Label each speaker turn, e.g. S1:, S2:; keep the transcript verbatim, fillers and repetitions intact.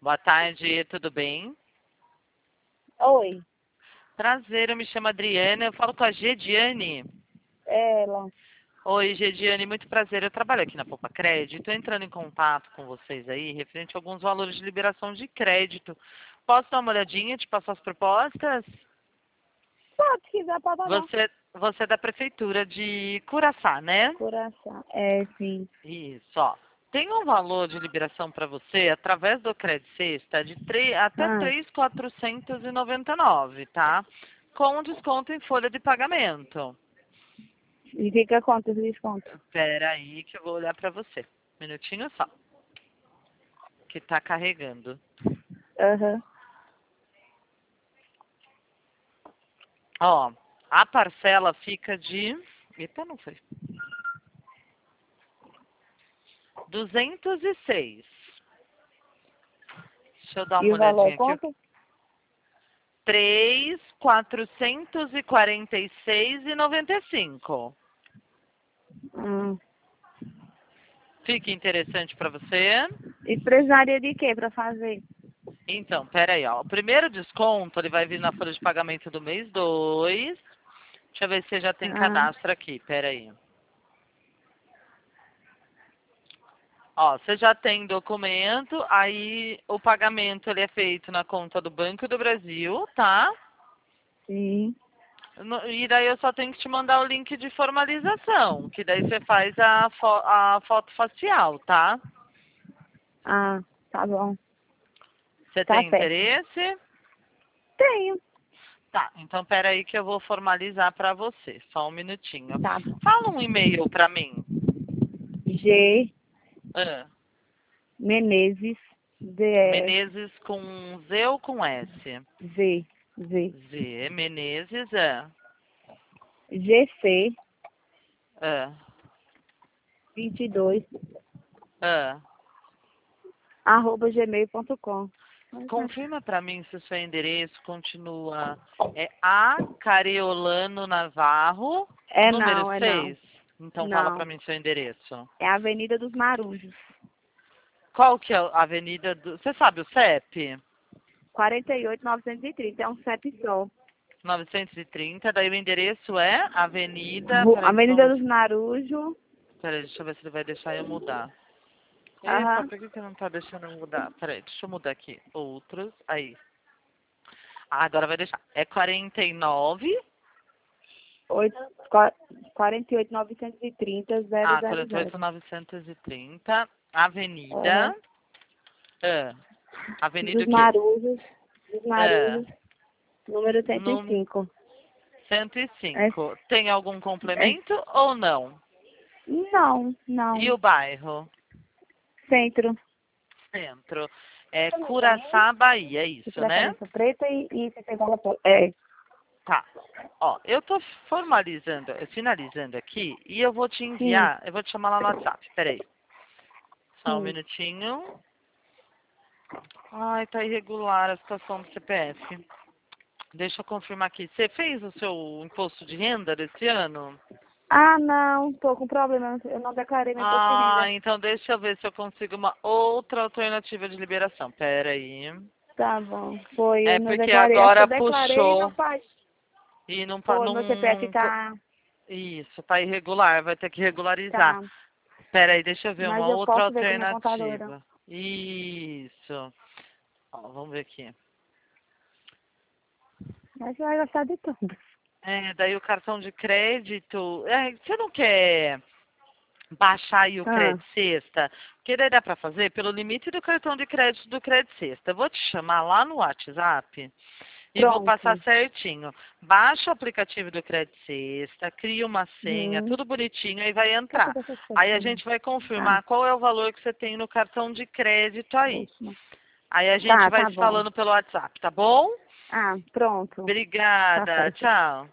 S1: Boa tarde, tudo bem?
S2: Oi,
S1: Prazer, eu me chamo Adriana, eu falo com a Gediane.
S2: ela.
S1: Oi, Gediane, muito prazer. Eu trabalho aqui na Poupa Crédito, estou entrando em contato com vocês aí, referente a alguns valores de liberação de crédito. Posso dar uma olhadinha e te passar as propostas?
S2: Pode, se quiser, pode dar.
S1: Você, você é da Prefeitura de Curaçá, né?
S2: Coração. É, sim.
S1: Isso, ó. Tem um valor de liberação para você através do Crédito Sexta de três até
S2: Ah,
S1: três mil quatrocentos e noventa e nove, tá? Com desconto em folha de pagamento.
S2: e fica quanto de desconto?
S1: Espera aí que eu vou olhar para você. Um minutinho só, que tá carregando.
S2: Aham.
S1: Ó, a parcela fica de... Eita, não foi. duzentos e seis. Deixa eu dar
S2: E
S1: uma
S2: o valor
S1: olhadinha aqui.
S2: quanto?
S1: três mil quatrocentos e quarenta e seis reais e noventa e cinco.
S2: Hum.
S1: Fica interessante para você?
S2: E precisaria de quê pra fazer?
S1: Então, pera aí, ó. O primeiro desconto, ele vai vir na folha de pagamento do mês dois. Deixa eu ver se você já tem
S2: Ah,
S1: cadastro aqui, pera aí. Ó, você já tem documento, aí o pagamento ele é feito na conta do Banco do Brasil, tá?
S2: sim.
S1: No- E daí eu só tenho que te mandar o link de formalização, que daí você faz a, fo- a foto facial, tá?
S2: Ah, tá bom.
S1: Você
S2: Tá
S1: tem
S2: certo.
S1: interesse?
S2: Tenho.
S1: Tá, então pera aí que eu vou formalizar para você. Só um minutinho.
S2: Tá bom.
S1: Fala um e-mail para mim.
S2: G.
S1: Ah,
S2: Menezes. D.
S1: Menezes com Z ou com S?
S2: Z. Z.
S1: Z, Menezes, é.
S2: G C
S1: É.
S2: vinte e dois
S1: É.
S2: arroba gmail ponto com.
S1: Confirma para mim se o seu endereço continua. É A Careolano Navarro,
S2: É
S1: número
S2: não, é não.
S1: seis. Então fala para
S2: Não.
S1: mim seu endereço.
S2: É a Avenida dos Marujos.
S1: Qual que é a avenida do... Você sabe o C E P?
S2: quarenta e oito novecentos e trinta. É um C E P só.
S1: novecentos e trinta, daí o endereço é Avenida...
S2: Ru-
S1: Peraí,
S2: Avenida
S1: vamos...
S2: dos Marujos.
S1: Peraí, deixa eu ver se ele vai deixar eu mudar. Epa,
S2: Aham.
S1: por que que não tá deixando eu mudar? Peraí, deixa eu mudar aqui. Outros, aí. Ah, agora vai deixar. É quarenta e nove...
S2: oito- qua- quarenta e oito novecentos e trinta zero
S1: Ah,
S2: zero
S1: quarenta e oito,
S2: zero.
S1: novecentos e trinta.
S2: Aham.
S1: Avenida... Ah, Avenida
S2: Dos
S1: o quê?
S2: Marujos. Dos
S1: Ah,
S2: Marujos. Número cento e
S1: no
S2: cinco.
S1: cento e
S2: É,
S1: cinco. Tem algum
S2: é,
S1: complemento ou não?
S2: não,
S1: E
S2: não.
S1: o bairro?
S2: Centro.
S1: Centro. É Curaçá, Bahia, é
S2: De
S1: isso, né?
S2: preferência preta e, e você pegou ela. É.
S1: Tá. Ó, eu tô formalizando, finalizando aqui e eu vou te
S2: Sim,
S1: enviar, eu vou te chamar lá no WhatsApp, peraí. Só um
S2: sim.
S1: minutinho. Ai, tá irregular a situação do C P F. Deixa eu confirmar aqui. Você fez o seu imposto de renda desse ano?
S2: Ah, não, tô com problema. Eu não declarei meu imposto de
S1: Ah,
S2: renda.
S1: então deixa eu ver se eu consigo uma outra alternativa de liberação. Pera aí.
S2: Tá bom. Foi,
S1: É
S2: eu não
S1: porque
S2: declarei. Acho que eu
S1: agora
S2: declarei e não
S1: puxou
S2: faz.
S1: e não, pa-
S2: Foi, meu
S1: não,
S2: C P F
S1: não co-
S2: tá.
S1: isso, tá irregular, vai ter que regularizar.
S2: Tá.
S1: Pera aí, deixa eu ver
S2: Mas
S1: uma
S2: eu
S1: outra
S2: posso ver com a minha contadora.
S1: alternativa. Isso. Ó, vamos ver aqui.
S2: Mas você vai gostar de tudo.
S1: É, daí o cartão de crédito. É, você não quer baixar aí o
S2: Ah,
S1: crédito sexta? Porque daí dá pra fazer pelo limite do cartão de crédito do crédito sexta. Eu vou te chamar lá no WhatsApp e vou passar
S2: pronto.
S1: certinho. Baixa o aplicativo do crédito sexta, cria uma senha,
S2: Hum.
S1: tudo bonitinho, aí vai
S2: Quer
S1: entrar.
S2: fazer essas
S1: Aí a
S2: coisinhas?
S1: gente vai
S2: Ah,
S1: confirmar qual é o valor que você tem no cartão de crédito aí.
S2: última.
S1: Aí a gente
S2: Tá,
S1: vai
S2: tá
S1: se
S2: bom.
S1: falando pelo WhatsApp, tá bom?
S2: Ah, pronto. Tá
S1: Obrigada.
S2: certo.
S1: Tchau.